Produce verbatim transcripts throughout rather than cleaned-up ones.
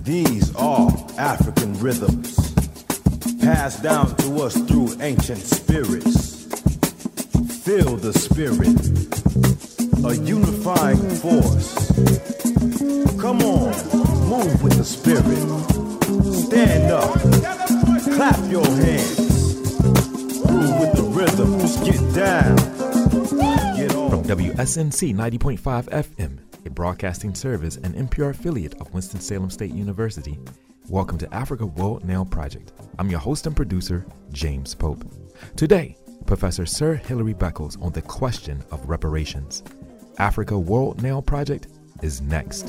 These are African rhythms, passed down to us through ancient spirits. Feel the spirit, a unifying force. Come on, move with the spirit. Stand up, clap your hands. Groove with the rhythms, get down, get on. From W S N C ninety point five F M, a broadcasting service and N P R affiliate of Winston-Salem State University, welcome to Africa World Now Project. I'm your host and producer, James Pope. Today, Professor Sir Hilary Beckles on the question of reparations. Africa World Now Project is next.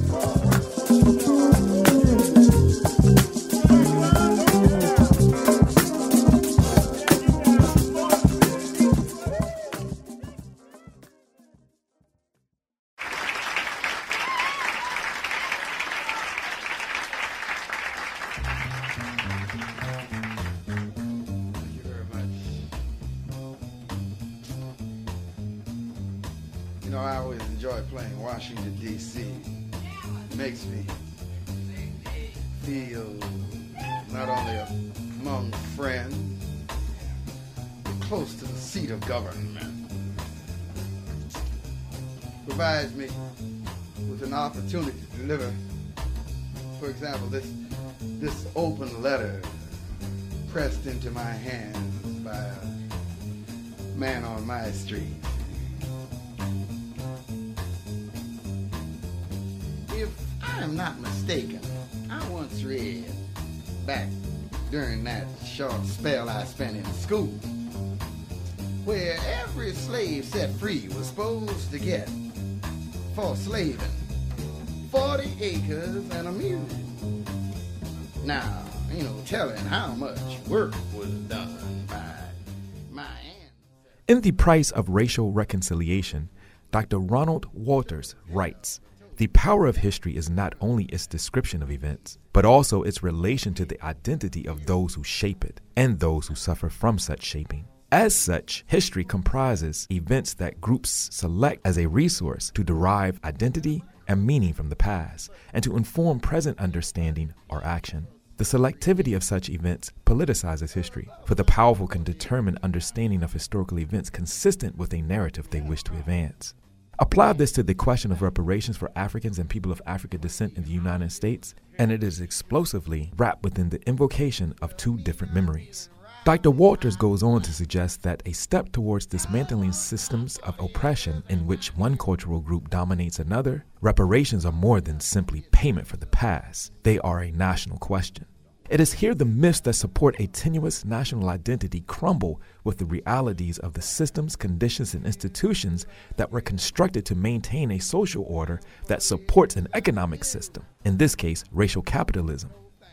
You know, I always enjoy playing Washington, D C It makes me feel not only among friends, but close to the seat of government. Provides me with an opportunity to deliver, for example, this, this open letter pressed into my hands by a man on my street. If I'm not mistaken, I once read, back during that short spell I spent in school, where every slave set free was supposed to get, for slaving, forty acres and a mule. Now, you know, telling how much work was done by my aunt. In The Price of Racial Reconciliation, Doctor Ronald Walters writes, "The power of history is not only its description of events, but also its relation to the identity of those who shape it and those who suffer from such shaping. As such, history comprises events that groups select as a resource to derive identity and meaning from the past and to inform present understanding or action. The selectivity of such events politicizes history, for the powerful can determine understanding of historical events consistent with a narrative they wish to advance. Apply this to the question of reparations for Africans and people of African descent in the United States, and it is explosively wrapped within the invocation of two different memories." Doctor Walters goes on to suggest that a step towards dismantling systems of oppression in which one cultural group dominates another, reparations are more than simply payment for the past. They are a national question. It is here the myths that support a tenuous national identity crumble with the realities of the systems, conditions, and institutions that were constructed to maintain a social order that supports an economic system, in this case, racial capitalism.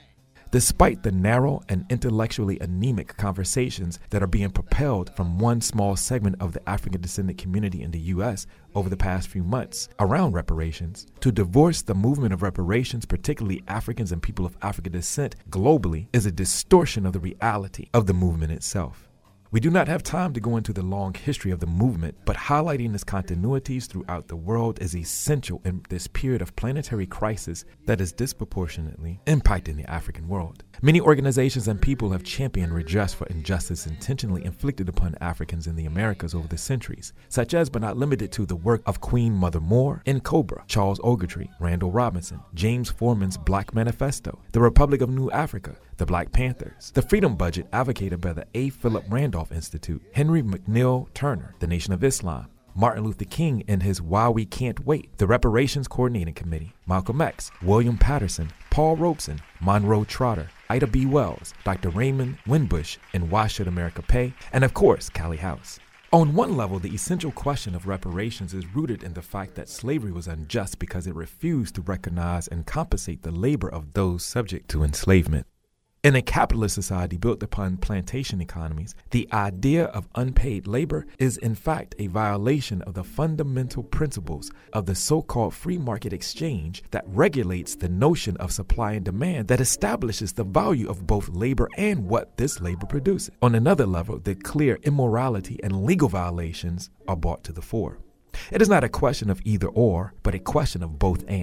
Despite the narrow and intellectually anemic conversations that are being propelled from one small segment of the African descendant community in the U S over the past few months around reparations, to divorce the movement of reparations, particularly Africans and people of African descent globally, is a distortion of the reality of the movement itself. We do not have time to go into the long history of the movement, but highlighting its continuities throughout the world is essential in this period of planetary crisis that is disproportionately impacting the African world. Many organizations and people have championed redress for injustice intentionally inflicted upon Africans in the Americas over the centuries, such as but not limited to the work of Queen Mother Moore, N'Cobra, Charles Ogletree, Randall Robinson, James Foreman's Black Manifesto, the Republic of New Africa, the Black Panthers, the Freedom Budget advocated by the A. Philip Randolph Institute, Henry McNeil Turner, the Nation of Islam, Martin Luther King and his Why We Can't Wait, the Reparations Coordinating Committee, Malcolm X, William Patterson, Paul Robeson, Monroe Trotter, Ida B. Wells, Doctor Raymond Winbush, and Why Should America Pay, and of course, Callie House. On one level, the essential question of reparations is rooted in the fact that slavery was unjust because it refused to recognize and compensate the labor of those subject to enslavement. In a capitalist society built upon plantation economies, the idea of unpaid labor is in fact a violation of the fundamental principles of the so-called free market exchange that regulates the notion of supply and demand that establishes the value of both labor and what this labor produces. On another level, the clear immorality and legal violations are brought to the fore. It is not a question of either or, but a question of both and.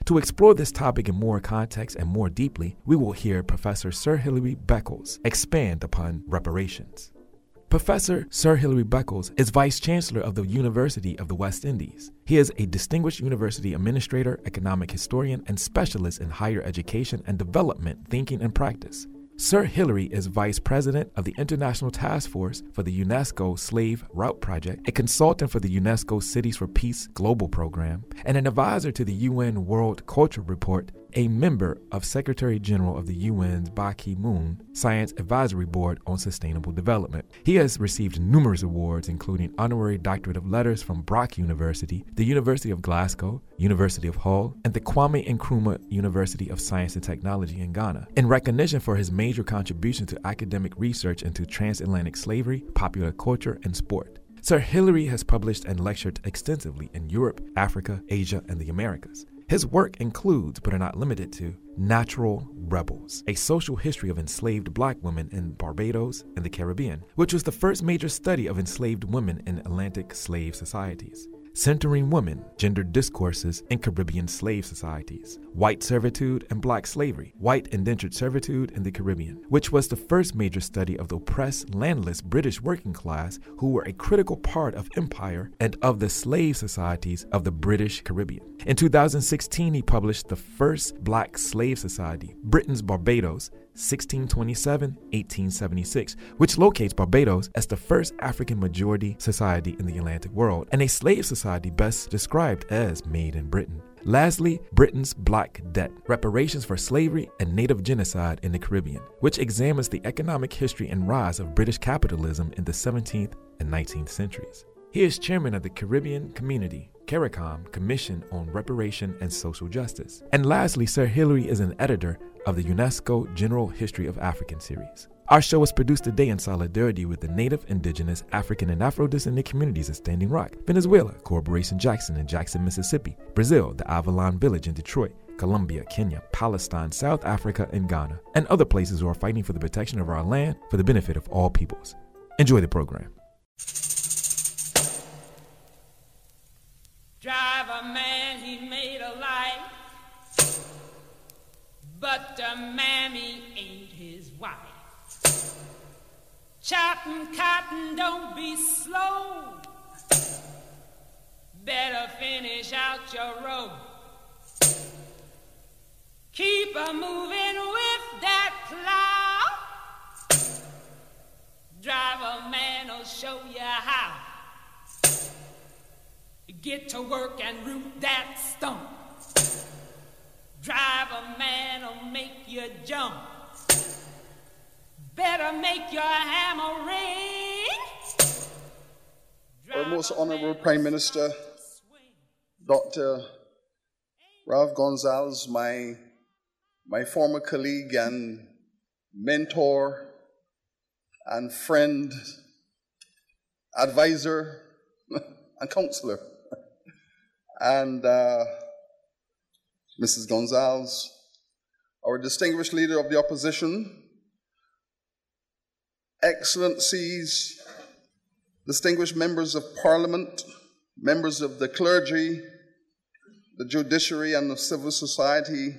To explore this topic in more context and more deeply, we will hear Professor Sir Hilary Beckles expand upon reparations. Professor Sir Hilary Beckles is Vice Chancellor of the University of the West Indies. He is a distinguished university administrator, economic historian, and specialist in higher education and development thinking and practice. Sir Hilary is Vice President of the International Task Force for the UNESCO Slave Route Project, a consultant for the UNESCO Cities for Peace Global Program, and an advisor to the U N World Culture Report, a member of Secretary General of the U N's Ban Ki-moon Science Advisory Board on Sustainable Development. He has received numerous awards, including Honorary Doctorate of Letters from Brock University, the University of Glasgow, University of Hull, and the Kwame Nkrumah University of Science and Technology in Ghana, in recognition for his major contribution to academic research into transatlantic slavery, popular culture, and sport. Sir Hilary has published and lectured extensively in Europe, Africa, Asia, and the Americas. His work includes, but are not limited to, Natural Rebels, a social history of enslaved black women in Barbados and the Caribbean, which was the first major study of enslaved women in Atlantic slave societies. Centering Women, Gender Discourses in Caribbean Slave Societies, White Servitude and Black Slavery, White Indentured Servitude in the Caribbean, which was the first major study of the oppressed, landless British working class who were a critical part of empire and of the slave societies of the British Caribbean. In two thousand sixteen, he published the first Black Slave Society, Britain's Barbados, sixteen twenty-seven to eighteen seventy-six, which locates Barbados as the first African majority society in the Atlantic world, and a slave society best described as made in Britain. Lastly, Britain's Black Debt, Reparations for Slavery and Native Genocide in the Caribbean, which examines the economic history and rise of British capitalism in the seventeenth and nineteenth centuries. He is chairman of the Caribbean Community CARICOM Commission on Reparation and Social Justice. And lastly, Sir Hilary is an editor of the UNESCO General History of African series. Our show is produced today in solidarity with the Native, Indigenous, African, and Afro-descendant communities of Standing Rock, Venezuela, Corporation Jackson in Jackson, Mississippi, Brazil, the Avalon Village in Detroit, Colombia, Kenya, Palestine, South Africa, and Ghana, and other places who are fighting for the protection of our land for the benefit of all peoples. Enjoy the program. Drive a man, he made a life, but the mammy ain't his wife. Chopping cotton, don't be slow. Better finish out your row. Keep a moving with that plow. Drive a man will show you how. Get to work and root that stump. Drive a man'll make you jump. Better make your hammer ring. Our most honorable Prime Minister, Doctor Ralph Gonsalves, my, my former colleague and mentor and friend, advisor and counselor. And uh, Missus Gonsalves, our distinguished leader of the opposition, Excellencies, distinguished members of Parliament, members of the clergy, the judiciary, and the civil society,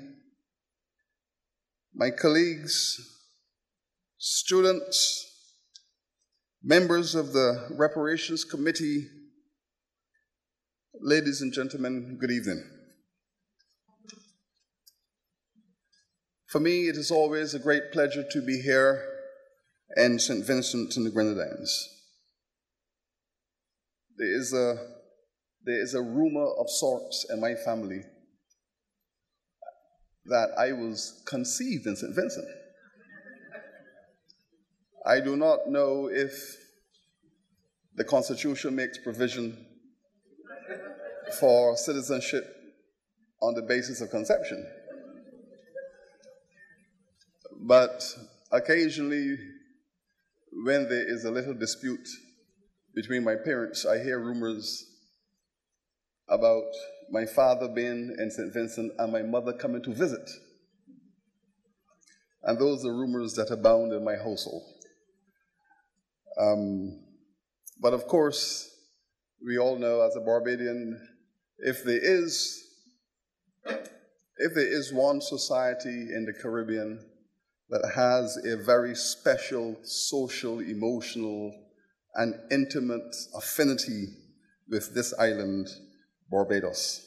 my colleagues, students, members of the Reparations Committee, ladies and gentlemen, good evening. For me, it is always a great pleasure to be here in Saint Vincent and the Grenadines. There is a, there is a rumor of sorts in my family that I was conceived in Saint Vincent. I do not know if the Constitution makes provision for citizenship on the basis of conception. But occasionally, when there is a little dispute between my parents, I hear rumors about my father being in Saint Vincent and my mother coming to visit. And those are rumors that abound in my household. Um, but of course, we all know as a Barbadian, if there is if there is one society in the Caribbean that has a very special social, emotional, and intimate affinity with this island, Barbados.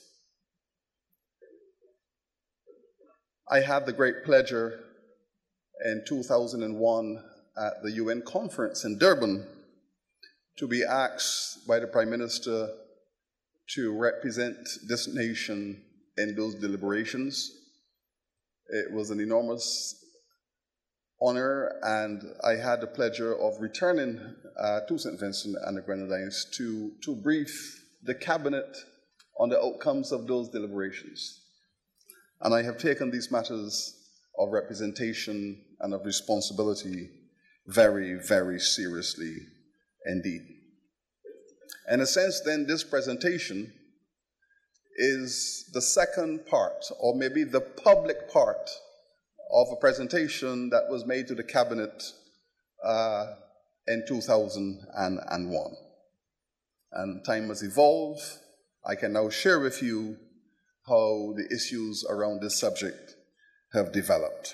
I had the great pleasure in two thousand one at the U N conference in Durban to be asked by the Prime Minister to represent this nation in those deliberations. It was an enormous honor, and I had the pleasure of returning uh, to Saint Vincent and the Grenadines to, to brief the cabinet on the outcomes of those deliberations. And I have taken these matters of representation and of responsibility very, very seriously indeed. In a sense, then, this presentation is the second part, or maybe the public part, of a presentation that was made to the cabinet uh, in two thousand one. And time has evolved. I can now share with you how the issues around this subject have developed.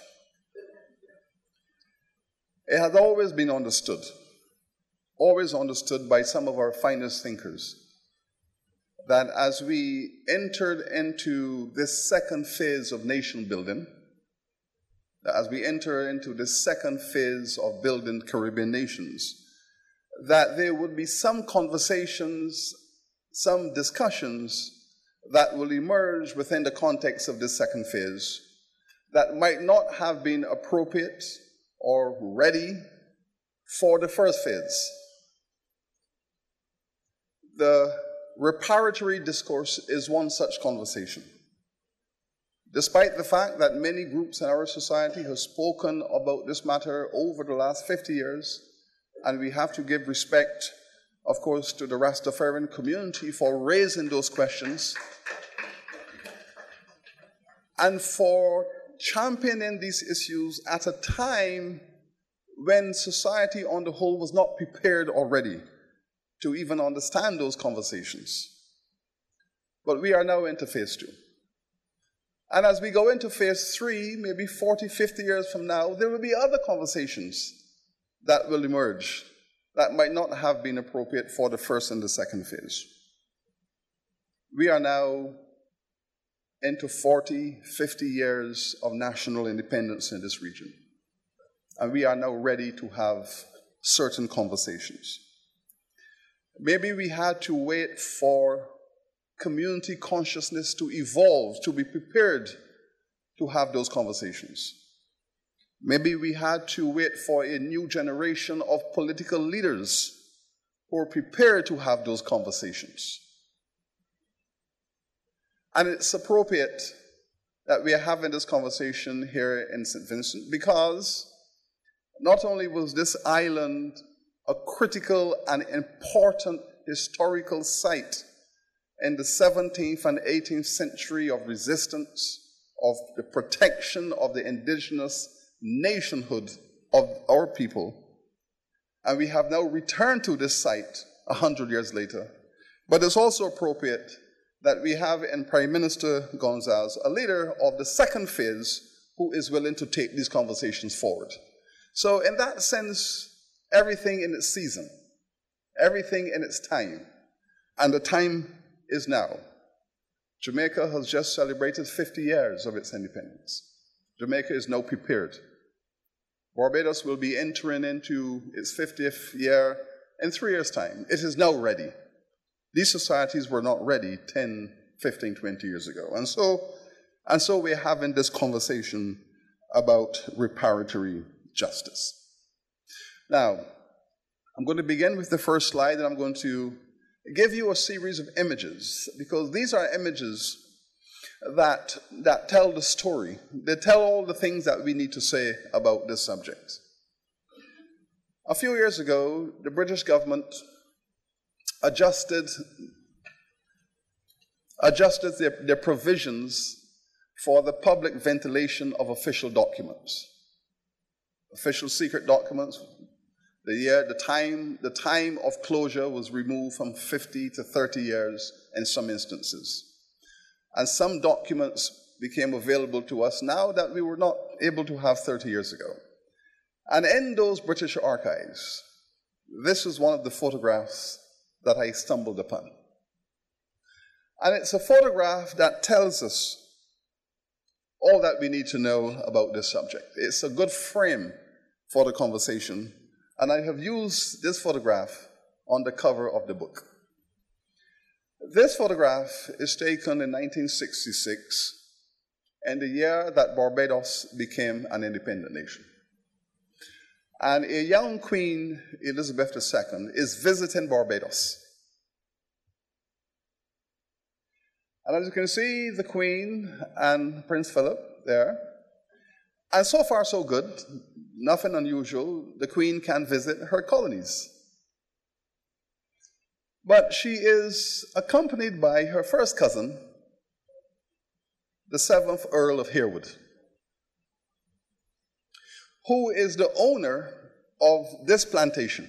It has always been understood, always understood by some of our finest thinkers, that as we entered into this second phase of nation building, that as we enter into this second phase of building Caribbean nations, that there would be some conversations, some discussions that will emerge within the context of this second phase that might not have been appropriate or ready for the first phase. The reparatory discourse is one such conversation. Despite the fact that many groups in our society have spoken about this matter over the last fifty years, and we have to give respect, of course, to the Rastafarian community for raising those questions and for championing these issues at a time when society on the whole was not prepared already to even understand those conversations. But we are now into phase two. And as we go into phase three, maybe forty, fifty years from now, there will be other conversations that will emerge that might not have been appropriate for the first and the second phase. We are now into forty, fifty years of national independence in this region. And we are now ready to have certain conversations. Maybe we had to wait for community consciousness to evolve, to be prepared to have those conversations. Maybe we had to wait for a new generation of political leaders who are prepared to have those conversations. And it's appropriate that we are having this conversation here in Saint Vincent because not only was this island a critical and important historical site in the seventeenth and eighteenth century of resistance, of the protection of the indigenous nationhood of our people, and we have now returned to this site a hundred years later. But it's also appropriate that we have in Prime Minister Gonzalez a leader of the second phase who is willing to take these conversations forward. So in that sense, everything in its season, everything in its time, and the time is now. Jamaica has just celebrated fifty years of its independence. Jamaica is now prepared. Barbados will be entering into its fiftieth year in three years' time. It is now ready. These societies were not ready ten, fifteen, twenty years ago. And so, and so we're having this conversation about reparatory justice. Now, I'm going to begin with the first slide, and I'm going to give you a series of images, because these are images that, that tell the story. They tell all the things that we need to say about this subject. A few years ago, the British government adjusted, adjusted their, their provisions for the public ventilation of official documents. Official secret documents. The year, the time, the time of closure was removed from fifty to thirty years in some instances. And some documents became available to us now that we were not able to have thirty years ago. And in those British archives, this is one of the photographs that I stumbled upon. And it's a photograph that tells us all that we need to know about this subject. It's a good frame for the conversation, and I have used this photograph on the cover of the book. This photograph is taken in nineteen sixty-six, in the year that Barbados became an independent nation. And a young Queen, Elizabeth the Second, is visiting Barbados. And as you can see, the Queen and Prince Philip there. And so far, so good. Nothing unusual. The Queen can visit her colonies. But she is accompanied by her first cousin, the seventh Earl of Harewood, who is the owner of this plantation.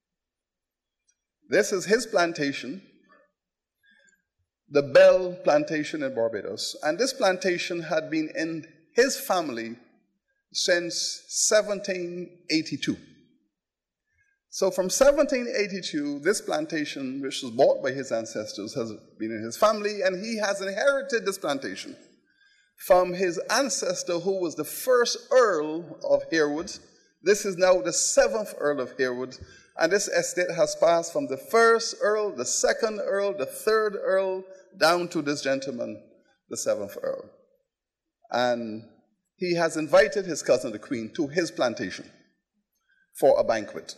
This is his plantation, the Bell Plantation in Barbados. And this plantation had been in his family since seventeen eighty-two. So from seventeen eighty-two, this plantation, which was bought by his ancestors, has been in his family, and he has inherited this plantation from his ancestor, who was the first Earl of Harewood. This is now the seventh Earl of Harewood, and this estate has passed from the first Earl, the second Earl, the third Earl, down to this gentleman, the seventh Earl. And he has invited his cousin, the Queen, to his plantation for a banquet.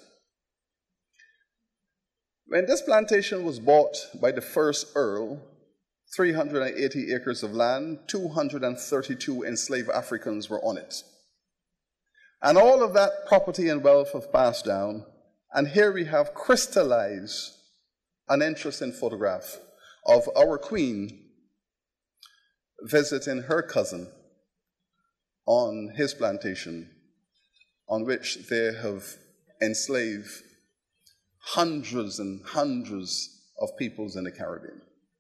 When this plantation was bought by the first Earl, three hundred eighty acres of land, two hundred thirty-two enslaved Africans were on it. And all of that property and wealth have passed down, and here we have crystallized an interesting photograph of our Queen visiting her cousin on his plantation, on which they have enslaved hundreds and hundreds of peoples in the Caribbean.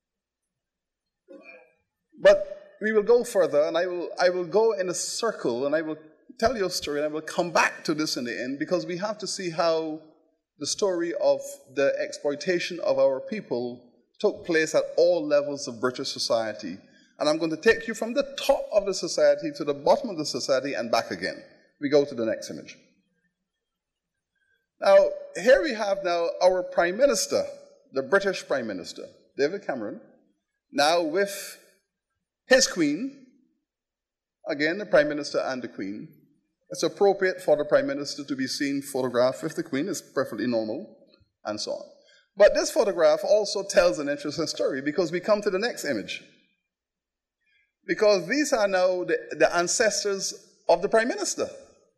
But we will go further, and I will, I will go in a circle, and I will tell you a story, and I will come back to this in the end, because we have to see how the story of the exploitation of our people took place at all levels of British society. And I'm going to take you from the top of the society to the bottom of the society and back again. We go to the next image. Now, here we have now our Prime Minister, the British Prime Minister, David Cameron, now with his Queen, again, the Prime Minister and the Queen. It's appropriate for the Prime Minister to be seen photographed with the Queen. It's perfectly normal, and so on. But this photograph also tells an interesting story, because we come to the next image. Because these are now the, the ancestors of the Prime Minister.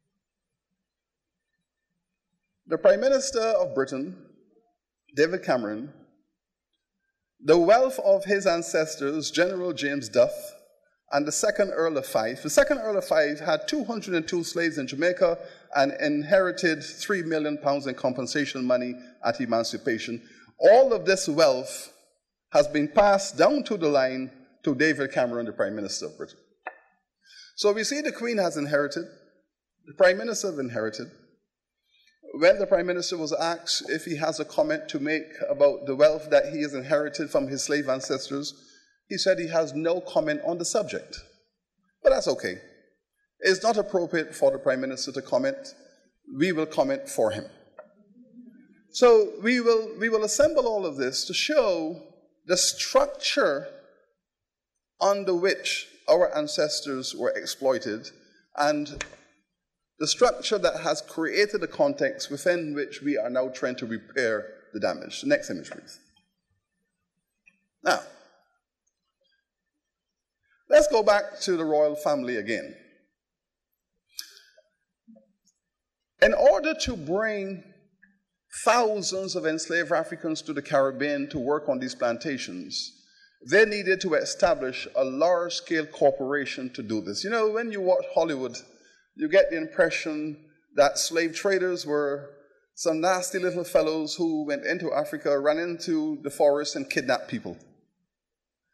The Prime Minister of Britain, David Cameron, the wealth of his ancestors, General James Duff, and the second Earl of Fife. The second Earl of Fife had two hundred two slaves in Jamaica and inherited three million pounds in compensation money at emancipation. All of this wealth has been passed down to the line to David Cameron, the Prime Minister of Britain. So we see the Queen has inherited, the Prime Minister has inherited. When the Prime Minister was asked if he has a comment to make about the wealth that he has inherited from his slave ancestors, he said he has no comment on the subject. But that's okay. It's not appropriate for the Prime Minister to comment. We will comment for him. So we will, we will assemble all of this to show the structure under which our ancestors were exploited, and the structure that has created a context within which we are now trying to repair the damage. The next image, please. Now, let's go back to the royal family again. In order to bring thousands of enslaved Africans to the Caribbean to work on these plantations, they needed to establish a large-scale corporation to do this. You know, when you watch Hollywood, you get the impression that slave traders were some nasty little fellows who went into Africa, ran into the forest, and kidnapped people.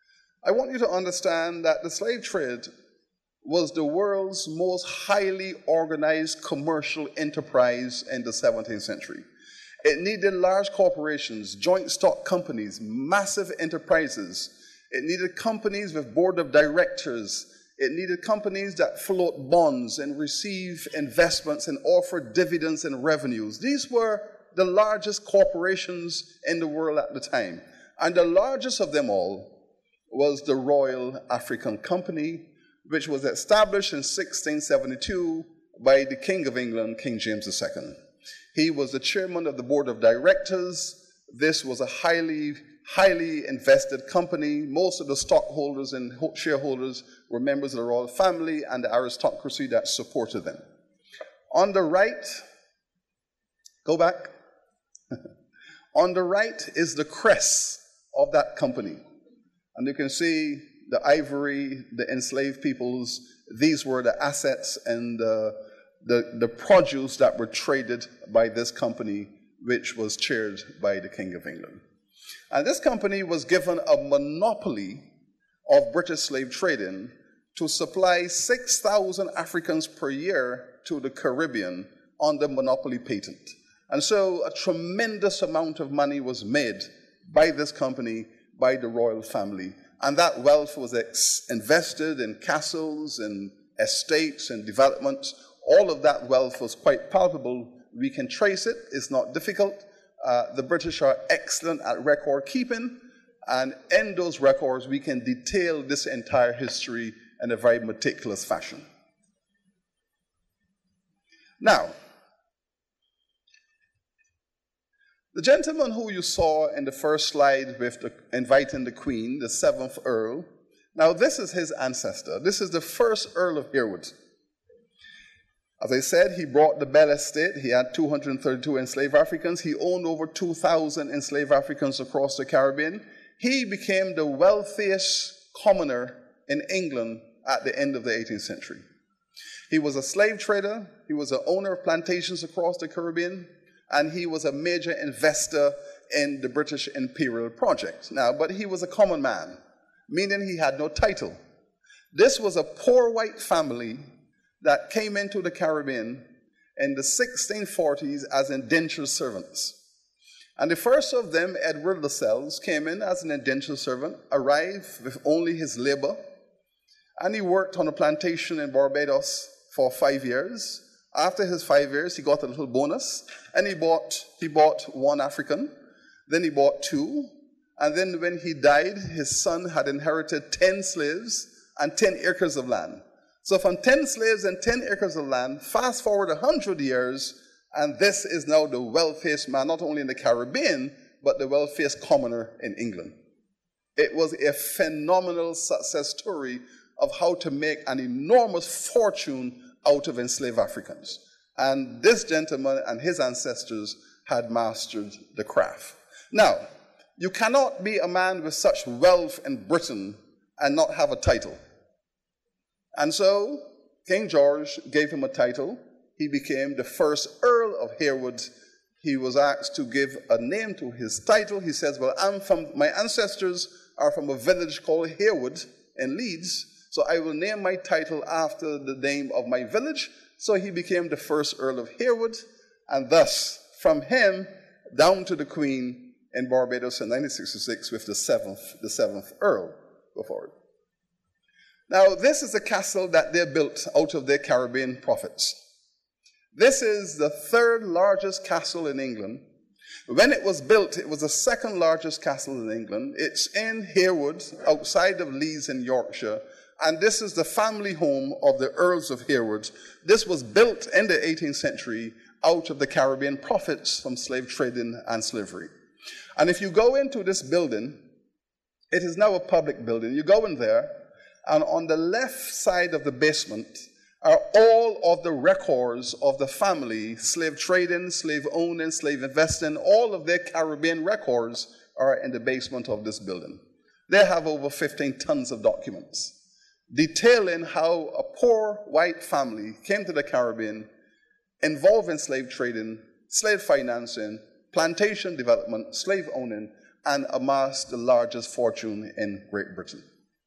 I want you to understand that the slave trade was the world's most highly organized commercial enterprise in the seventeenth century. It needed large corporations, joint stock companies, massive enterprises. It needed companies with board of directors. It needed companies that float bonds and receive investments and offer dividends and revenues. These were the largest corporations in the world at the time. And the largest of them all was the Royal African Company, which was established in sixteen seventy-two by the King of England, King James the Second. He was the chairman of the board of directors. This was a highly, highly invested company. Most of the stockholders and shareholders were members of the royal family and the aristocracy that supported them. On the right, go back. On the right is the crest of that company. And you can see the ivory, the enslaved peoples. These were the assets and the, the, the produce that were traded by this company, which was chaired by the King of England. And this company was given a monopoly of British slave trading to supply six thousand Africans per year to the Caribbean on the monopoly patent. And so a tremendous amount of money was made by this company, by the royal family. And that wealth was ex- invested in castles and estates and developments. All of that wealth was quite palpable. We can trace it. It's not difficult. Uh, the British are excellent at record keeping. And in those records, we can detail this entire history in a very meticulous fashion. Now, the gentleman who you saw in the first slide with the, inviting the Queen, the seventh Earl, now this is his ancestor. This is the first Earl of Harewood. As I said, he brought the Bell Estate. He had two hundred thirty-two enslaved Africans. He owned over two thousand enslaved Africans across the Caribbean. He became the wealthiest commoner in England at the end of the eighteenth century. He was a slave trader. He was an owner of plantations across the Caribbean. And he was a major investor in the British Imperial Project. Now, but he was a common man, meaning he had no title. This was a poor white family that came into the Caribbean in the sixteen forties as indentured servants. And the first of them, Edward Lascelles, came in as an indentured servant, arrived with only his labor, and he worked on a plantation in Barbados for five years. After his five years, he got a little bonus, and he bought, he bought one African, then he bought two, and then when he died, his son had inherited ten slaves and ten acres of land. So from ten slaves and ten acres of land, fast forward one hundred years, and this is now the wealthiest man, not only in the Caribbean, but the wealthiest commoner in England. It was a phenomenal success story of how to make an enormous fortune out of enslaved Africans. And this gentleman and his ancestors had mastered the craft. Now, you cannot be a man with such wealth in Britain and not have a title. And so, King George gave him a title. He became the first Earl of Harewood. He was asked to give a name to his title. He says, well, I'm from, my ancestors are from a village called Harewood in Leeds, so I will name my title after the name of my village. So he became the first Earl of Harewood, and thus, from him down to the Queen in Barbados in nineteen sixty-six with the seventh, the seventh Earl. Go forward. Now, this is the castle that they built out of their Caribbean profits. This is the third largest castle in England. When it was built, it was the second largest castle in England. It's in Harewood, outside of Leeds in Yorkshire. And this is the family home of the Earls of Harewood. This was built in the eighteenth century out of the Caribbean profits from slave trading and slavery. And if you go into this building, it is now a public building. You go in there, and on the left side of the basement are all of the records of the family, slave trading, slave owning, slave investing. All of their Caribbean records are in the basement of this building. They have over fifteen tons of documents detailing how a poor white family came to the Caribbean, involved in slave trading, slave financing, plantation development, slave owning, and amassed the largest fortune in Great Britain.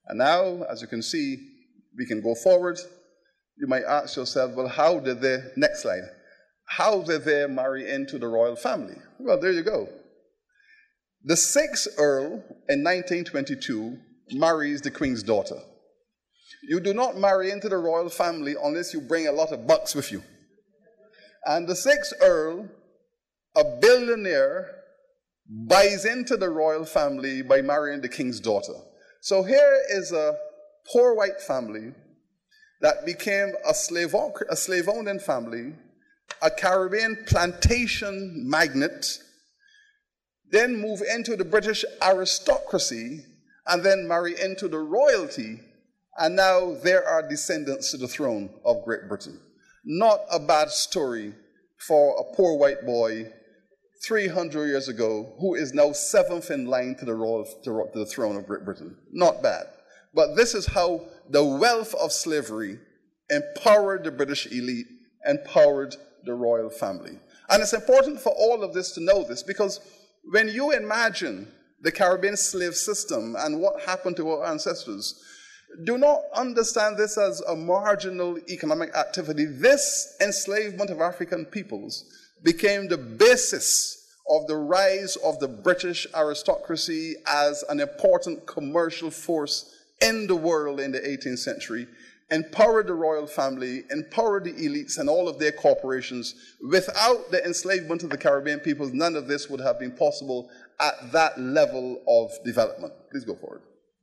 And now, as you can see, we can go forward. You might ask yourself, well, how did they, next slide, how did they marry into the royal family? Well, there you go. The sixth Earl in nineteen twenty-two marries the Queen's daughter. You do not marry into the royal family unless you bring a lot of bucks with you. And the sixth Earl, a billionaire, buys into the royal family by marrying the king's daughter. So here is a poor white family that became a slave, a slave-owning family, a Caribbean plantation magnate, then move into the British aristocracy, and then marry into the royalty, and now there are descendants to the throne of Great Britain. Not a bad story for a poor white boy three hundred years ago who is now seventh in line to the, royal, to the throne of Great Britain. Not bad. But this is how the wealth of slavery empowered the British elite, empowered the royal family. And it's important for all of this to know this, because when you imagine the Caribbean slave system and what happened to our ancestors, do not understand this as a marginal economic activity. This enslavement of African peoples became the basis of the rise of the British aristocracy as an important commercial force in the world in the eighteenth century, empowered the royal family, empowered the elites and all of their corporations. Without the enslavement of the Caribbean peoples, none of this would have been possible at that level of development. Please go forward.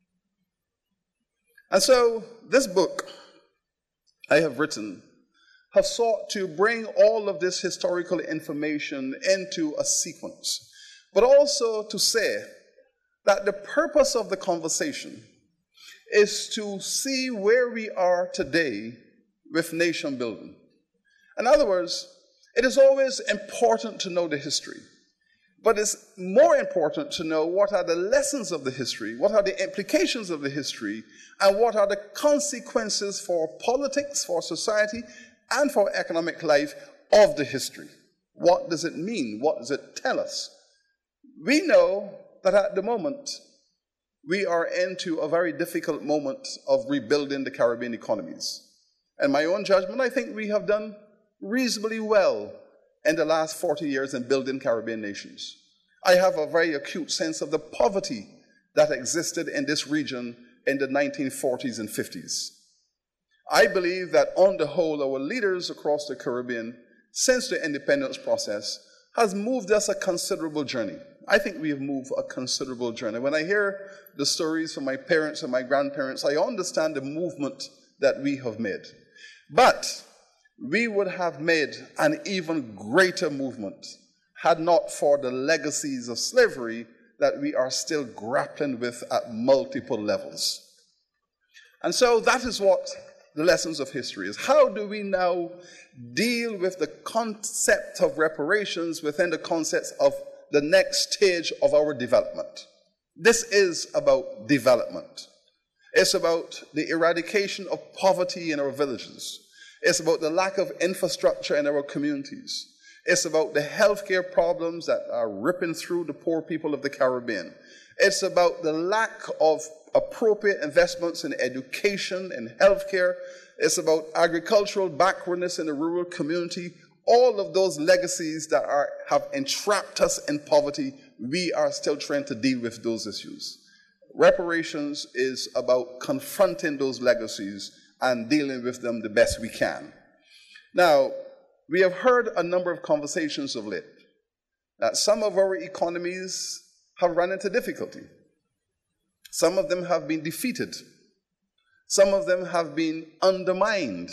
And so this book I have written have sought to bring all of this historical information into a sequence, but also to say that the purpose of the conversation is to see where we are today with nation building. In other words, it is always important to know the history, but it's more important to know what are the lessons of the history, what are the implications of the history, and what are the consequences for politics, for society, and for economic life of the history. What does it mean? What does it tell us? We know that at the moment, we are into a very difficult moment of rebuilding the Caribbean economies. In my own judgment, I think we have done reasonably well in the last forty years in building Caribbean nations. I have a very acute sense of the poverty that existed in this region in the nineteen forties and fifties. I believe that on the whole, our leaders across the Caribbean, since the independence process, has moved us a considerable journey. I think we have moved a considerable journey. When I hear the stories from my parents and my grandparents, I understand the movement that we have made. But we would have made an even greater movement had not for the legacies of slavery that we are still grappling with at multiple levels. And so that is what the lessons of history is. How do we now deal with the concept of reparations within the concepts of the next stage of our development? This is about development. It's about the eradication of poverty in our villages. It's about the lack of infrastructure in our communities. It's about the healthcare problems that are ripping through the poor people of the Caribbean. It's about the lack of appropriate investments in education and healthcare. It's about agricultural backwardness in the rural community. All of those legacies that are, have entrapped us in poverty, we are still trying to deal with those issues. Reparations is about confronting those legacies and dealing with them the best we can. Now, we have heard a number of conversations of late that some of our economies have run into difficulty. Some of them have been defeated. Some of them have been undermined.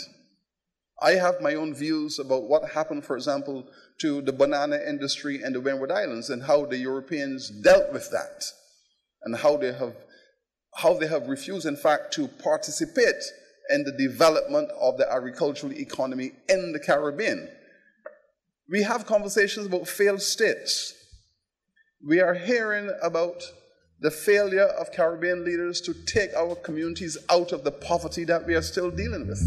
I have my own views about what happened, for example, to the banana industry in the Windward Islands and how the Europeans dealt with that and how they have, how they have refused, in fact, to participate in the development of the agricultural economy in the Caribbean. We have conversations about failed states. We are hearing about the failure of Caribbean leaders to take our communities out of the poverty that we are still dealing with.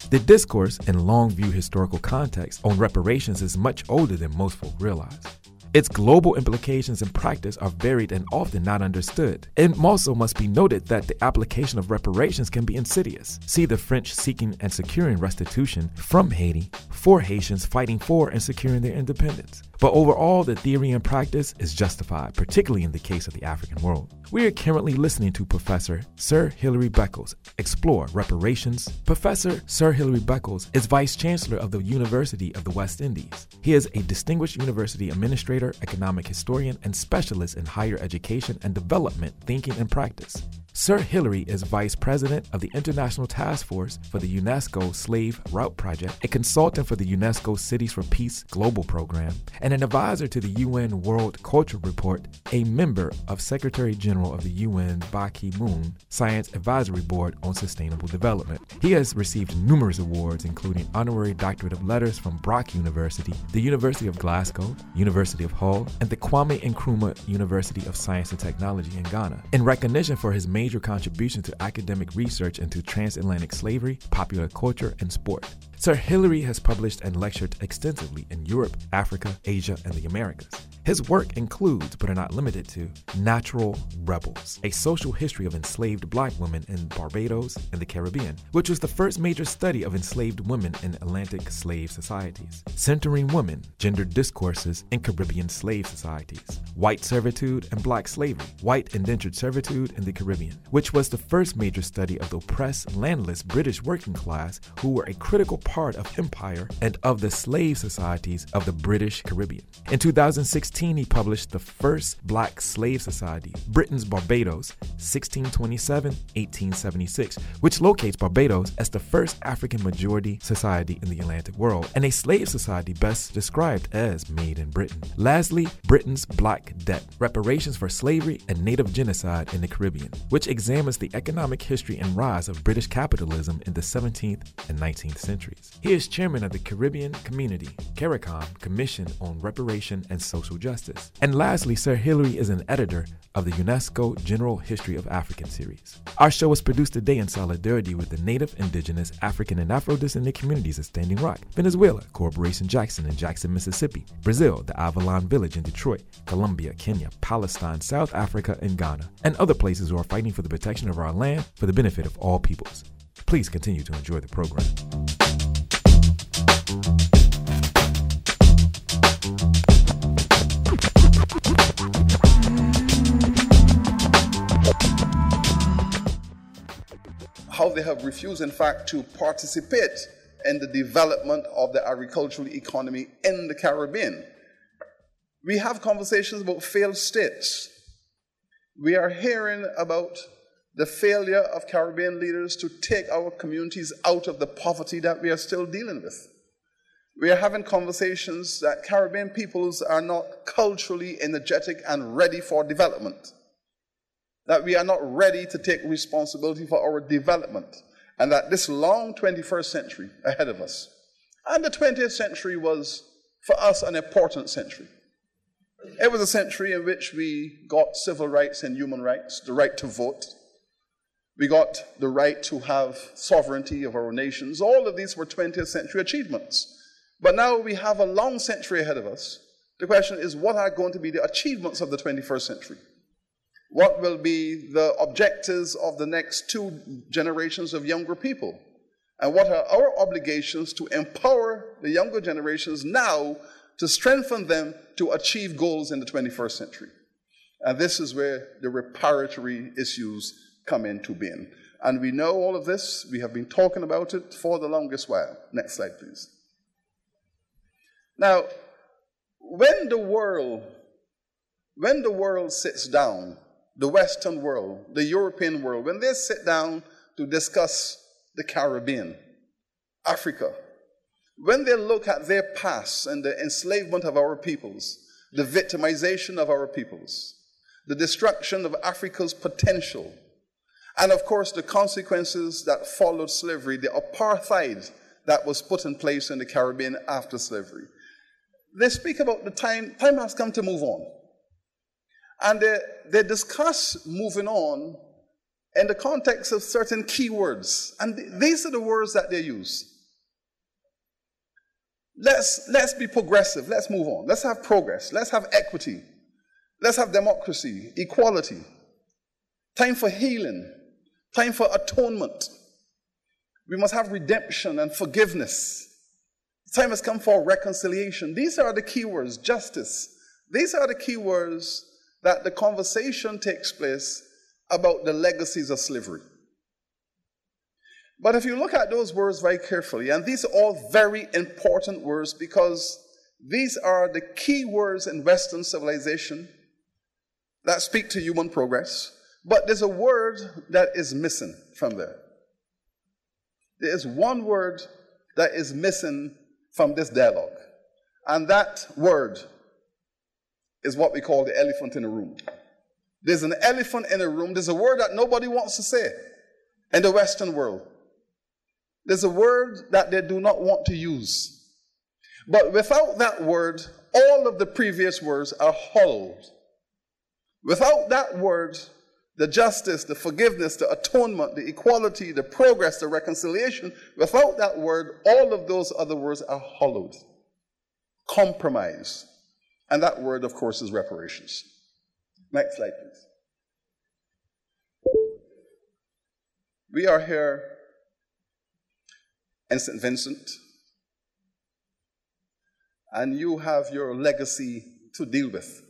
The discourse in long-view historical context on reparations is much older than most folk realize. Its global implications and practice are varied and often not understood. It also must be noted that the application of reparations can be insidious. See the French seeking and securing restitution from Haiti for Haitians fighting for and securing their independence. But overall, the theory and practice is justified, particularly in the case of the African world. We are currently listening to Professor Sir Hilary Beckles explore reparations. Professor Sir Hilary Beckles is Vice Chancellor of the University of the West Indies. He is a distinguished university administrator, economic historian, and specialist in higher education and development thinking and practice. Sir Hilary is Vice President of the International Task Force for the UNESCO Slave Route Project, a consultant for the UNESCO Cities for Peace Global Program, and an advisor to the U N World Cultural Report, a member of Secretary General of the U N Ban Ki-moon Science Advisory Board on Sustainable Development. He has received numerous awards, including Honorary Doctorate of Letters from Brock University, the University of Glasgow, University of Hull, and the Kwame Nkrumah University of Science and Technology in Ghana, in recognition for his major contribution to academic research into transatlantic slavery, popular culture, and sport. Sir Hilary has published and lectured extensively in Europe, Africa, Asia, and the Americas. His work includes, but are not limited to, Natural Rebels, a social history of enslaved black women in Barbados and the Caribbean, which was the first major study of enslaved women in Atlantic slave societies. Centering Women, Gendered Discourses in Caribbean Slave Societies. White Servitude and Black Slavery, White Indentured Servitude in the Caribbean, which was the first major study of the oppressed, landless British working class who were a critical part of empire and of the slave societies of the British Caribbean. In two thousand sixteen, he published the first Black Slave Society, Britain's Barbados, sixteen twenty-seven to eighteen seventy-six, which locates Barbados as the first African majority society in the Atlantic world, and a slave society best described as made in Britain. Lastly, Britain's Black Debt, Reparations for Slavery and Native Genocide in the Caribbean, which examines the economic history and rise of British capitalism in the seventeenth and nineteenth centuries. He is chairman of the Caribbean Community, CARICOM, Commission on Reparation and Social Justice. And lastly, Sir Hilary is an editor of the UNESCO General History of African series. Our show was produced today in solidarity with the Native, Indigenous, African, and Afro-descendant communities of Standing Rock, Venezuela, Corporation Jackson in Jackson, Mississippi, Brazil, the Avalon Village in Detroit, Colombia, Kenya, Palestine, South Africa, and Ghana, and other places who are fighting for the protection of our land for the benefit of all peoples. Please continue to enjoy the program. How they have refused, in fact, to participate in the development of the agricultural economy in the Caribbean. We have conversations about failed states. We are hearing about the failure of Caribbean leaders to take our communities out of the poverty that we are still dealing with. We are having conversations that Caribbean peoples are not culturally energetic and ready for development, that we are not ready to take responsibility for our development, and that this long twenty-first century ahead of us, and the twentieth century was, for us, an important century. It was a century in which we got civil rights and human rights, the right to vote. We got the right to have sovereignty of our nations. All of these were twentieth century achievements. But now we have a long century ahead of us. The question is, what are going to be the achievements of the twenty-first century? What will be the objectives of the next two generations of younger people? And what are our obligations to empower the younger generations now to strengthen them to achieve goals in the twenty-first century? And this is where the reparatory issues come into being. And we know all of this. We have been talking about it for the longest while. Next slide, please. Now, when the world, when the world sits down, the Western world, the European world, when they sit down to discuss the Caribbean, Africa, when they look at their past and the enslavement of our peoples, the victimization of our peoples, the destruction of Africa's potential, and of course the consequences that followed slavery, the apartheid that was put in place in the Caribbean after slavery, they speak about the time, time has come to move on. And they, they discuss moving on in the context of certain key words. And th- these are the words that they use. Let's, let's be progressive. Let's move on. Let's have progress. Let's have equity. Let's have democracy, equality. Time for healing. Time for atonement. We must have redemption and forgiveness. The time has come for reconciliation. These are the key words. Justice. These are the key words that the conversation takes place about the legacies of slavery. But if you look at those words very carefully, and these are all very important words because these are the key words in Western civilization that speak to human progress, but there's a word that is missing from there. There is one word that is missing from this dialogue, and that word is what we call the elephant in the room. There's an elephant in the room. There's a word that nobody wants to say in the Western world. There's a word that they do not want to use. But without that word, all of the previous words are hollowed. Without that word, the justice, the forgiveness, the atonement, the equality, the progress, the reconciliation, without that word, all of those other words are hollowed. Compromise. And that word, of course, is reparations. Next slide, please. We are here in Saint Vincent, and you have your legacy to deal with.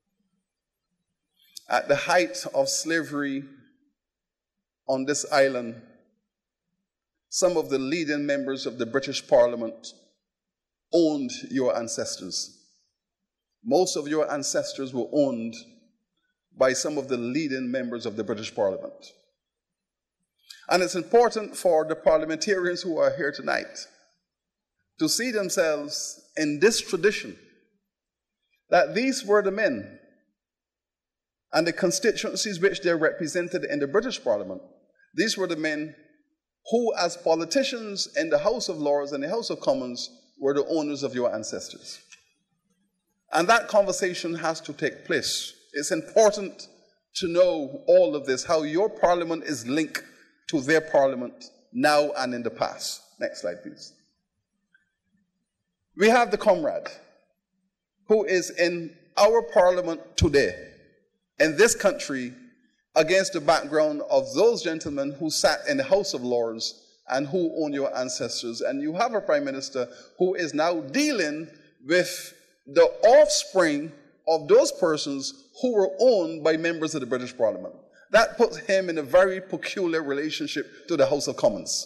At the height of slavery on this island, some of the leading members of the British Parliament owned your ancestors. Most of your ancestors were owned by some of the leading members of the British Parliament. And it's important for the parliamentarians who are here tonight to see themselves in this tradition, that these were the men and the constituencies which they represented in the British Parliament. These were the men who, as politicians in the House of Lords and the House of Commons, were the owners of your ancestors. And that conversation has to take place. It's important to know all of this, how your parliament is linked to their parliament now and in the past. Next slide, please. We have the comrade who is in our parliament today, in this country, against the background of those gentlemen who sat in the House of Lords and who own your ancestors. And you have a prime minister who is now dealing with the offspring of those persons who were owned by members of the British Parliament. That puts him in a very peculiar relationship to the House of Commons,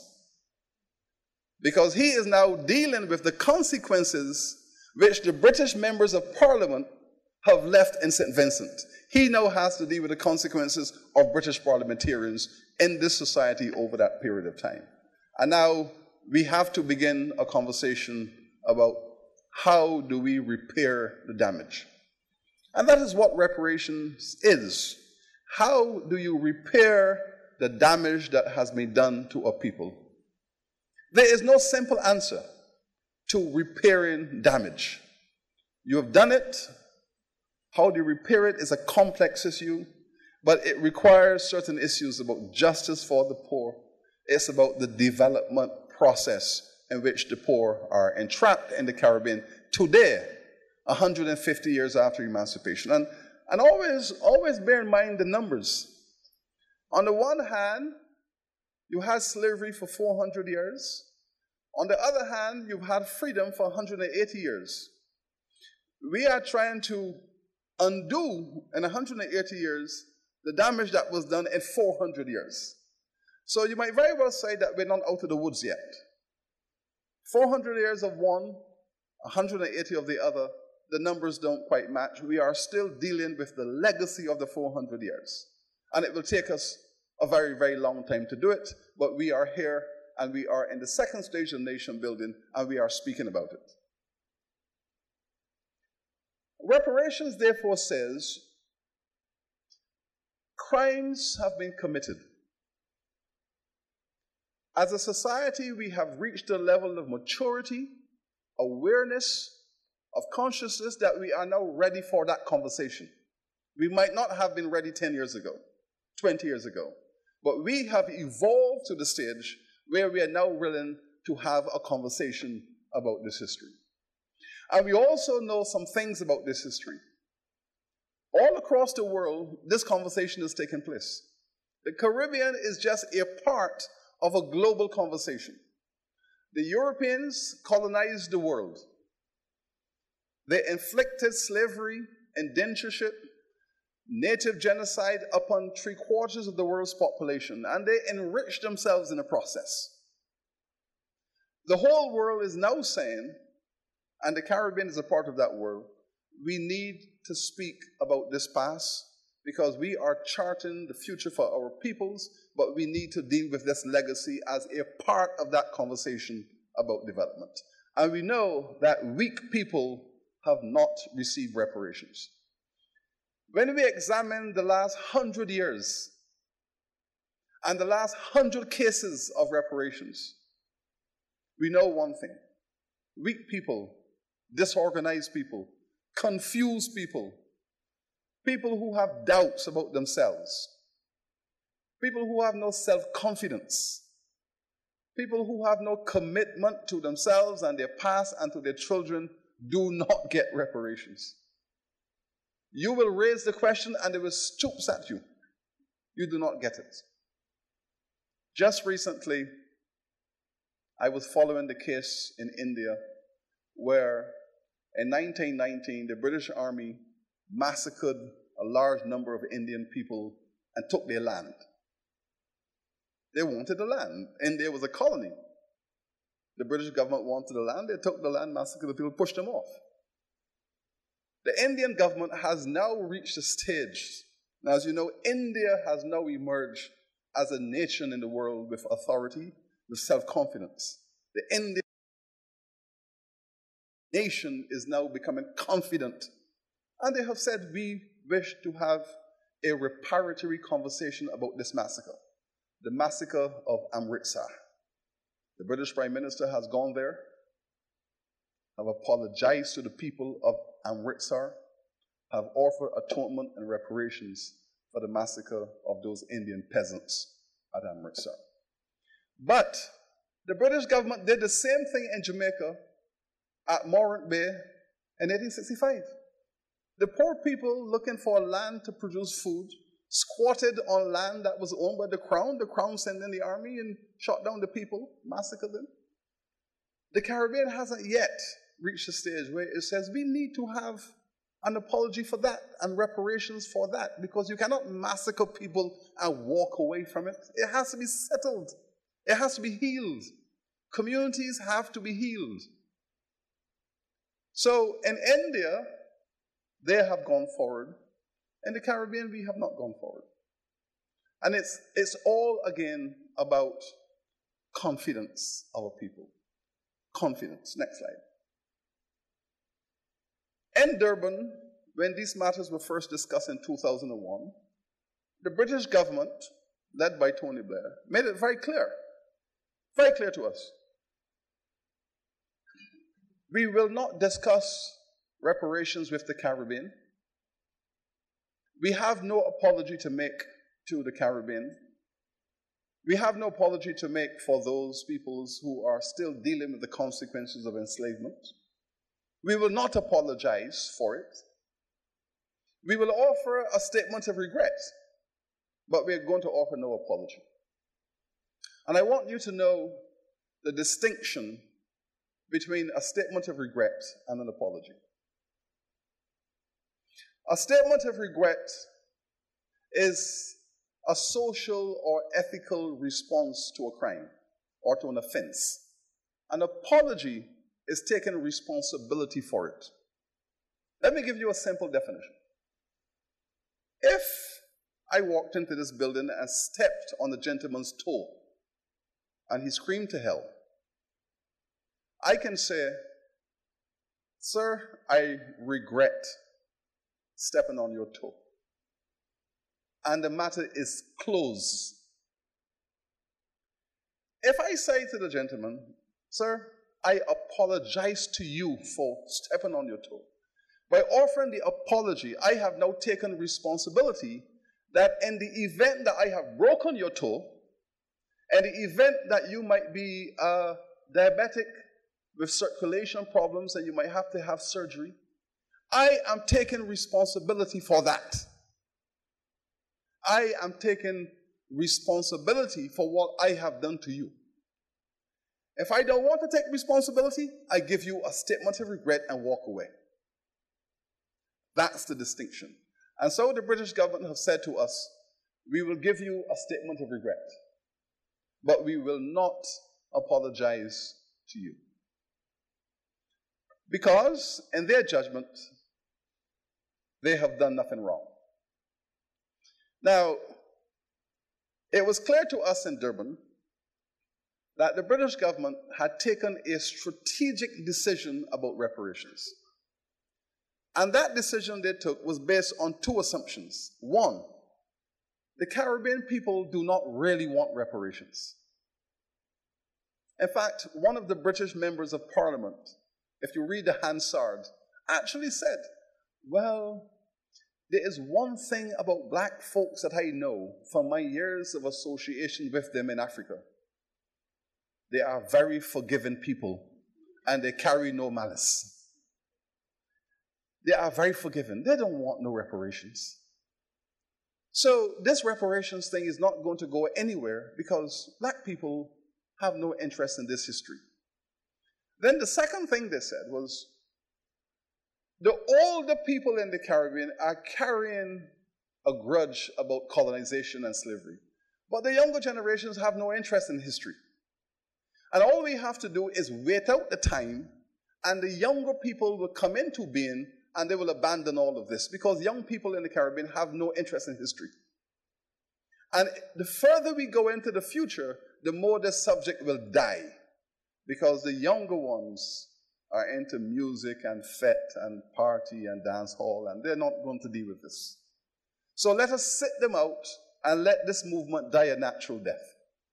because he is now dealing with the consequences which the British members of Parliament have left in Saint Vincent. He now has to deal with the consequences of British parliamentarians in this society over that period of time. And now we have to begin a conversation about how do we repair the damage. And that is what reparations is. How do you repair the damage that has been done to a people? There is no simple answer to repairing damage. You have done it. How do you repair it is a complex issue, but it requires certain issues about justice for the poor. It's about the development process in which the poor are entrapped in the Caribbean today, one hundred fifty years after emancipation. And, and always, always bear in mind the numbers. On the one hand, you had slavery for four hundred years. On the other hand, you've had freedom for one hundred eighty years. We are trying to undo in one hundred eighty years the damage that was done in four hundred years. So you might very well say that we're not out of the woods yet. four hundred years of one, one hundred eighty of the other, the numbers don't quite match. We are still dealing with the legacy of the four hundred years. And it will take us a very, very long time to do it, but we are here and we are in the second stage of nation building and we are speaking about it. Reparations, therefore, says crimes have been committed. As a society, we have reached a level of maturity, awareness, of consciousness that we are now ready for that conversation. We might not have been ready ten years ago, twenty years ago, but we have evolved to the stage where we are now willing to have a conversation about this history. And we also know some things about this history. All across the world, this conversation is taking place. The Caribbean is just a part of a global conversation. The Europeans colonized the world. They inflicted slavery, indentureship, native genocide upon three quarters of the world's population, and they enriched themselves in the process. The whole world is now saying, and the Caribbean is a part of that world, we need to speak about this past because we are charting the future for our peoples, but we need to deal with this legacy as a part of that conversation about development. And we know that weak people have not received reparations. When we examine the last hundred years and the last hundred cases of reparations, we know one thing. Weak people, disorganized people, confused people, people who have doubts about themselves, people who have no self-confidence, people who have no commitment to themselves and their past and to their children do not get reparations. You will raise the question and they will stoop at you. You do not get it. Just recently, I was following the case in India where in nineteen nineteen, the British Army massacred a large number of Indian people and took their land. They wanted the land. India was a colony. The British government wanted the land. They took the land, massacred the people, pushed them off. The Indian government has now reached a stage. Now, as you know, India has now emerged as a nation in the world with authority, with self-confidence. The Indian nation is now becoming confident. And they have said, we wish to have a reparatory conversation about this massacre, the massacre of Amritsar. The British Prime Minister has gone there, have apologized to the people of Amritsar, have offered atonement and reparations for the massacre of those Indian peasants at Amritsar. But the British government did the same thing in Jamaica at Morant Bay in eighteen sixty-five. The poor people looking for land to produce food squatted on land that was owned by the Crown. The Crown sent in the army and shot down the people, massacred them. The Caribbean hasn't yet reached a stage where it says we need to have an apology for that and reparations for that, because you cannot massacre people and walk away from it. It has to be settled. It has to be healed. Communities have to be healed. So in India, they have gone forward. In the Caribbean, we have not gone forward. And it's, it's all, again, about confidence, our people. Confidence. Next slide. In Durban, when these matters were first discussed in two thousand one, the British government, led by Tony Blair, made it very clear, very clear to us. We will not discuss reparations with the Caribbean. We have no apology to make to the Caribbean. We have no apology to make for those peoples who are still dealing with the consequences of enslavement. We will not apologize for it. We will offer a statement of regret, but we are going to offer no apology. And I want you to know the distinction between a statement of regret and an apology. A statement of regret is a social or ethical response to a crime or to an offense. An apology is taking responsibility for it. Let me give you a simple definition. If I walked into this building and stepped on the gentleman's toe and he screamed to hell, I can say, sir, I regret stepping on your toe. And the matter is closed. If I say to the gentleman, sir, I apologize to you for stepping on your toe. By offering the apology, I have now taken responsibility that in the event that I have broken your toe, and the event that you might be uh, diabetic, with circulation problems and you might have to have surgery. I am taking responsibility for that. I am taking responsibility for what I have done to you. If I don't want to take responsibility, I give you a statement of regret and walk away. That's the distinction. And so the British government have said to us, we will give you a statement of regret, but we will not apologize to you. Because, in their judgment, they have done nothing wrong. Now, it was clear to us in Durban that the British government had taken a strategic decision about reparations. And that decision they took was based on two assumptions. One, the Caribbean people do not really want reparations. In fact, one of the British members of Parliament, if you read the Hansard, actually said, well, there is one thing about black folks that I know from my years of association with them in Africa. They are very forgiving people and they carry no malice. They are very forgiving. They don't want no reparations. So this reparations thing is not going to go anywhere because black people have no interest in this history. Then the second thing they said was, the older people in the Caribbean are carrying a grudge about colonization and slavery. But the younger generations have no interest in history. And all we have to do is wait out the time, and the younger people will come into being, and they will abandon all of this, because young people in the Caribbean have no interest in history. And the further we go into the future, the more this subject will die, because the younger ones are into music and fete and party and dance hall, and they're not going to deal with this. So let us sit them out and let this movement die a natural death.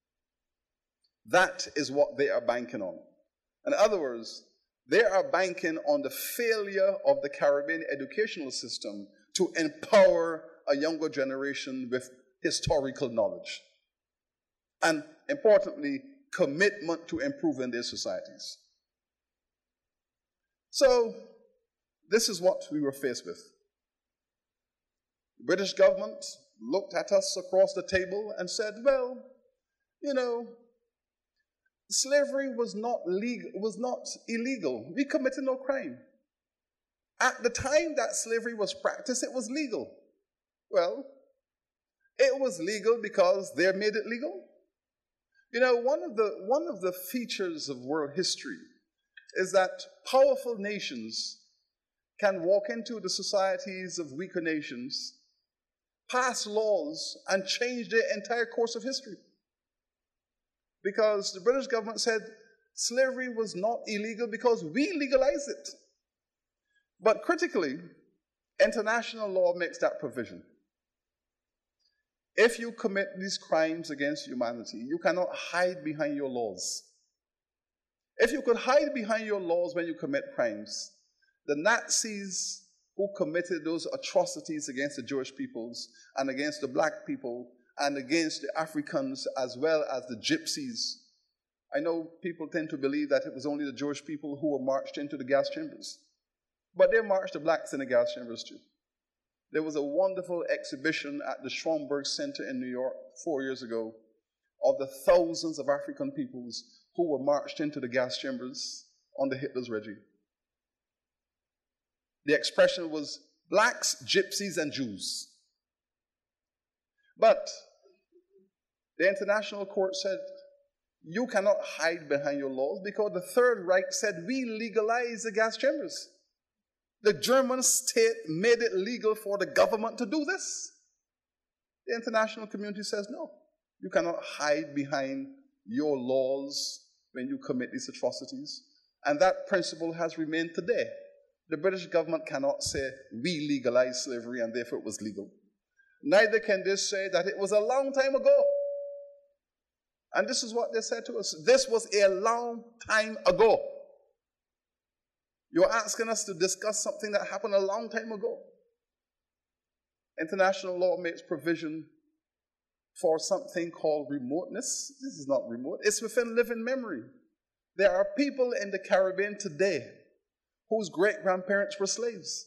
That is what they are banking on. In other words, they are banking on the failure of the Caribbean educational system to empower a younger generation with historical knowledge. And importantly, commitment to improving their societies. So, this is what we were faced with. The British government looked at us across the table and said, well, you know, slavery was not legal, was not illegal. We committed no crime. At the time that slavery was practiced, it was legal. Well, it was legal because they made it legal. You know, one of the one of the features of world history is that powerful nations can walk into the societies of weaker nations, pass laws, and change their entire course of history. Because the British government said slavery was not illegal because we legalized it. But critically, international law makes that provision. If you commit these crimes against humanity, you cannot hide behind your laws. If you could hide behind your laws when you commit crimes, the Nazis who committed those atrocities against the Jewish peoples and against the black people and against the Africans as well as the gypsies. I know people tend to believe that it was only the Jewish people who were marched into the gas chambers. But they marched the blacks in the gas chambers too. There was a wonderful exhibition at the Schomburg Center in New York four years ago of the thousands of African peoples who were marched into the gas chambers under Hitler's regime. The expression was blacks, gypsies, and Jews. But the International Court said, you cannot hide behind your laws because the Third Reich said we legalize the gas chambers. The German state made it legal for the government to do this. The international community says no. You cannot hide behind your laws when you commit these atrocities. And that principle has remained today. The British government cannot say we legalized slavery and therefore it was legal. Neither can they say that it was a long time ago. And this is what they said to us. This was a long time ago. You're asking us to discuss something that happened a long time ago. International law makes provision for something called remoteness. This is not remote. It's within living memory. There are people in the Caribbean today whose great-grandparents were slaves.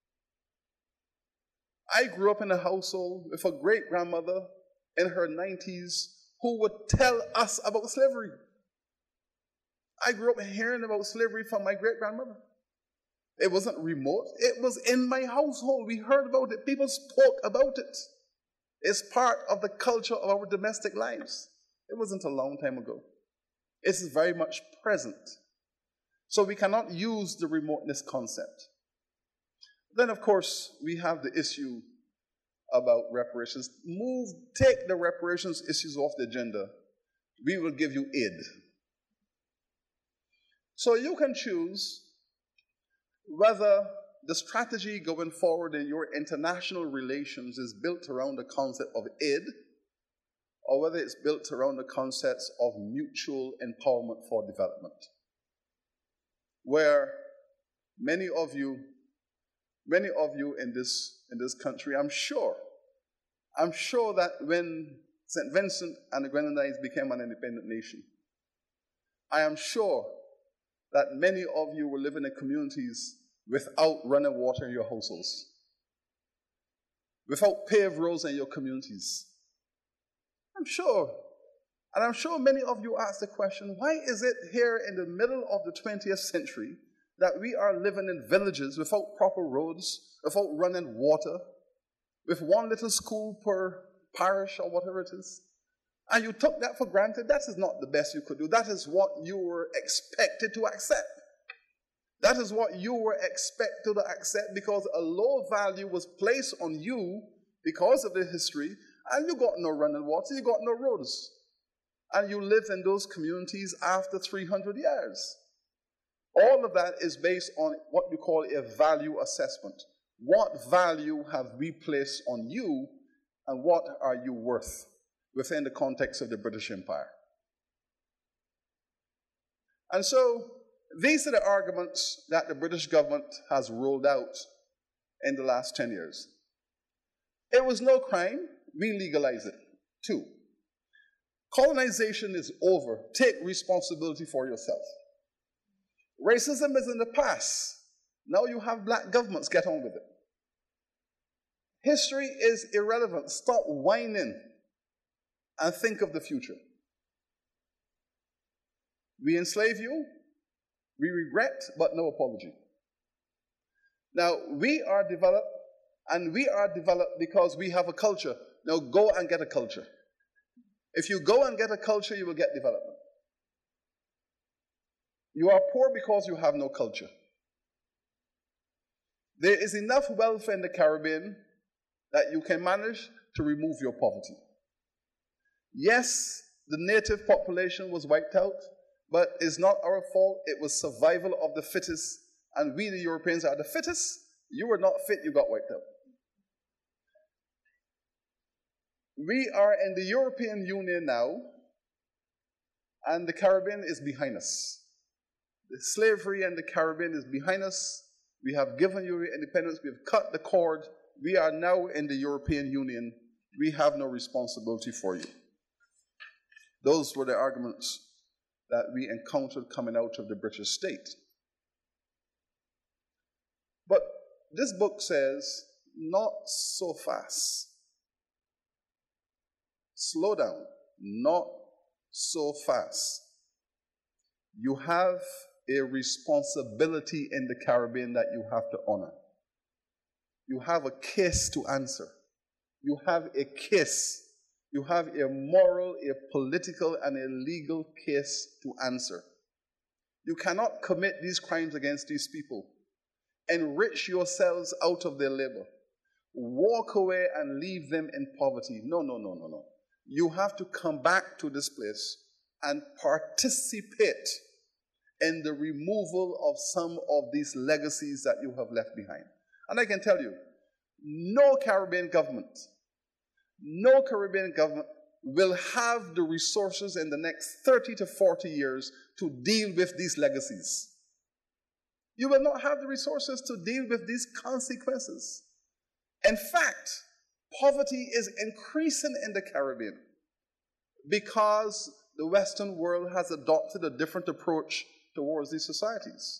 I grew up in a household with a great-grandmother in her nineties who would tell us about slavery. I grew up hearing about slavery from my great-grandmother. It wasn't remote. It was in my household. We heard about it. People spoke about it. It's part of the culture of our domestic lives. It wasn't a long time ago. It's very much present. So we cannot use the remoteness concept. Then, of course, we have the issue about reparations. Move, take the reparations issues off the agenda. We will give you aid. So you can choose whether the strategy going forward in your international relations is built around the concept of aid, or whether it's built around the concepts of mutual empowerment for development, where many of you, many of you in this, in this country, I'm sure, I'm sure that when Saint Vincent and the Grenadines became an independent nation, I am sure that many of you were living in communities without running water in your households, without paved roads in your communities. I'm sure. And I'm sure many of you ask the question, why is it here in the middle of the twentieth century that we are living in villages without proper roads, without running water, with one little school per parish or whatever it is? And you took that for granted? That is not the best you could do. That is what you were expected to accept. That is what you were expected to accept because a low value was placed on you because of the history, and you got no running water, you got no roads. And you lived in those communities after three hundred years. All of that is based on what we call a value assessment. What value have we placed on you, and what are you worth within the context of the British Empire? And so, these are the arguments that the British government has rolled out in the last ten years. It was no crime. We legalize it. Two, colonization is over. Take responsibility for yourself. Racism is in the past. Now you have black governments. Get on with it. History is irrelevant. Stop whining and think of the future. We enslave you. We regret, but no apology. Now, we are developed, and we are developed because we have a culture. Now, go and get a culture. If you go and get a culture, you will get development. You are poor because you have no culture. There is enough wealth in the Caribbean that you can manage to remove your poverty. Yes, the native population was wiped out, but it's not our fault. It was survival of the fittest, and we, the Europeans, are the fittest. You were not fit, you got wiped out. We are in the European Union now, and the Caribbean is behind us. The slavery in the Caribbean is behind us. We have given you independence. We have cut the cord. We are now in the European Union. We have no responsibility for you. Those were the arguments that we encountered coming out of the British state. But this book says, not so fast. Slow down. Not so fast. You have a responsibility in the Caribbean that you have to honor. You have a case to answer. You have a case. You have a moral, a political, and a legal case to answer. You cannot commit these crimes against these people, enrich yourselves out of their labor, walk away and leave them in poverty. No, no, no, no, no. You have to come back to this place and participate in the removal of some of these legacies that you have left behind. And I can tell you, no Caribbean government, no Caribbean government will have the resources in the next thirty to forty years to deal with these legacies. You will not have the resources to deal with these consequences. In fact, poverty is increasing in the Caribbean because the Western world has adopted a different approach towards these societies.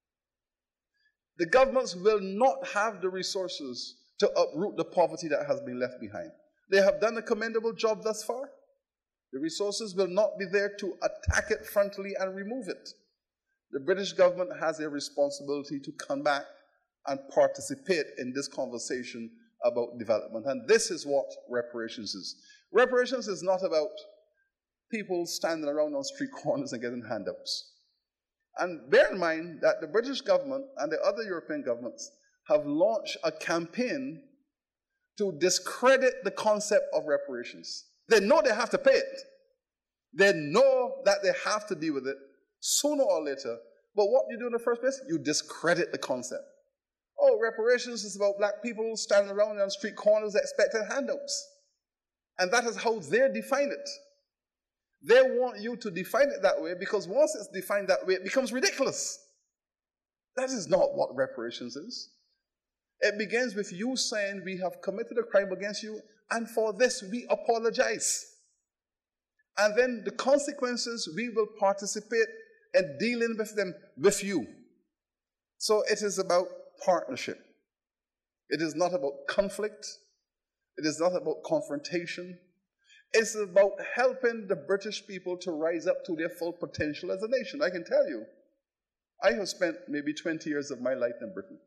The governments will not have the resources to uproot the poverty that has been left behind. They have done a commendable job thus far. The resources will not be there to attack it frontally and remove it. The British government has a responsibility to come back and participate in this conversation about development. And this is what reparations is. Reparations is not about people standing around on street corners and getting handouts. And bear in mind that the British government and the other European governments have launched a campaign to discredit the concept of reparations. They know they have to pay it. They know that they have to deal with it sooner or later. But what you do in the first place? You discredit the concept. Oh, reparations is about black people standing around on street corners expecting handouts. And that is how they define it. They want you to define it that way because once it's defined that way, it becomes ridiculous. That is not what reparations is. It begins with you saying, we have committed a crime against you, and for this we apologize. And then the consequences, we will participate in dealing with them with you. So it is about partnership. It is not about conflict. It is not about confrontation. It's about helping the British people to rise up to their full potential as a nation. I can tell you, I have spent maybe twenty years of my life in Britain.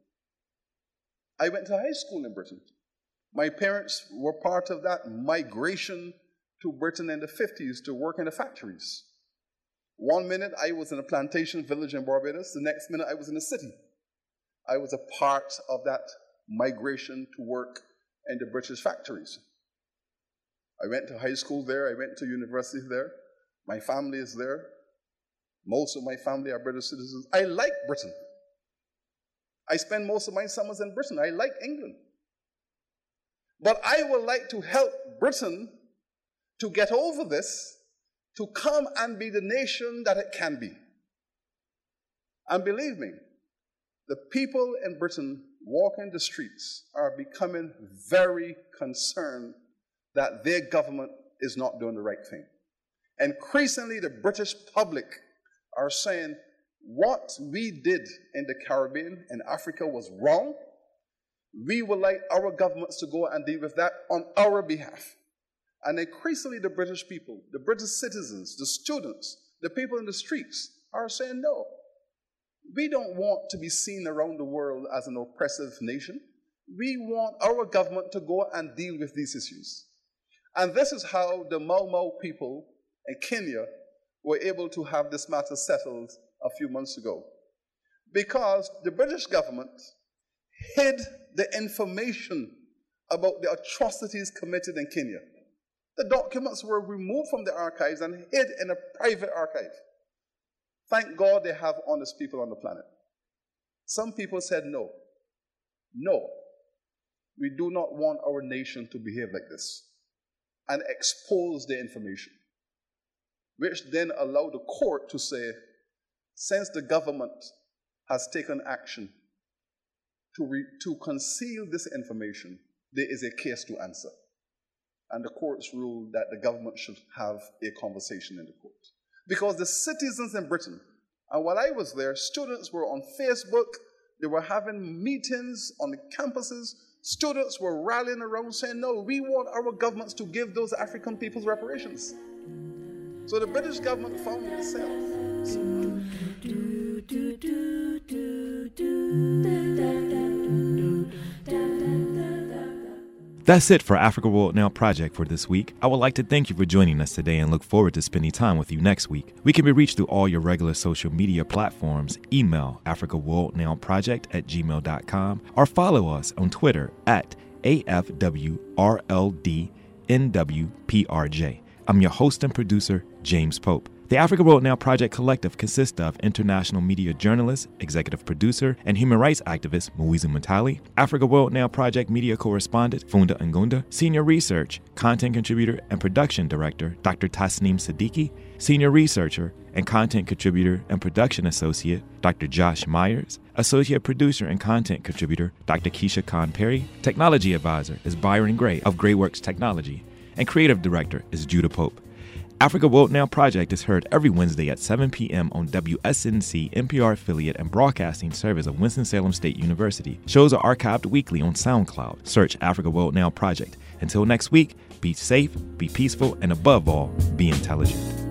I went to high school in Britain. My parents were part of that migration to Britain in the fifties to work in the factories. One minute I was in a plantation village in Barbados, the next minute I was in the city. I was a part of that migration to work in the British factories. I went to high school there, I went to university there. My family is there. Most of my family are British citizens. I like Britain. I spend most of my summers in Britain. I like England. But I would like to help Britain to get over this, to come and be the nation that it can be. And believe me, the people in Britain walking the streets are becoming very concerned that their government is not doing the right thing. Increasingly, the British public are saying, what we did in the Caribbean and Africa was wrong. We would like our governments to go and deal with that on our behalf. And increasingly, the British people, the British citizens, the students, the people in the streets are saying, no, we don't want to be seen around the world as an oppressive nation. We want our government to go and deal with these issues. And this is how the Mau Mau people in Kenya were able to have this matter settled a few months ago. Because the British government hid the information about the atrocities committed in Kenya. The documents were removed from the archives and hid in a private archive. Thank God they have honest people on the planet. Some people said no. No. We do not want our nation to behave like this. And expose the information, which then allowed the court to say, since the government has taken action to, re- to conceal this information, there is a case to answer. And the courts ruled that the government should have a conversation in the court. Because the citizens in Britain, and while I was there, students were on Facebook, they were having meetings on the campuses. Students were rallying around saying, no, we want our governments to give those African peoples reparations. So the British government found itself. That's it for Africa World Now Project for this week. I would like to thank you for joining us today and look forward to spending time with you next week. We can be reached through all your regular social media platforms. Email Africa World Now Project at gmail dot com or follow us on Twitter at A F W R L D N W P R J. I'm your host and producer, James Pope. The Africa World Now Project Collective consists of international media journalist, executive producer, and human rights activist Muizu Matali, Africa World Now Project media correspondent Funda Ngunda, senior research, content contributor, and production director Doctor Tasneem Siddiqui, senior researcher and content contributor and production associate Doctor Josh Myers, associate producer and content contributor Doctor Keisha Khan Perry, technology advisor is Byron Gray of Grayworks Technology, and creative director is Judah Pope. Africa World Now Project is heard every Wednesday at seven p.m. on W S N C, N P R affiliate and broadcasting service of Winston-Salem State University. Shows are archived weekly on SoundCloud. Search Africa World Now Project. Until next week, be safe, be peaceful, and above all, be intelligent.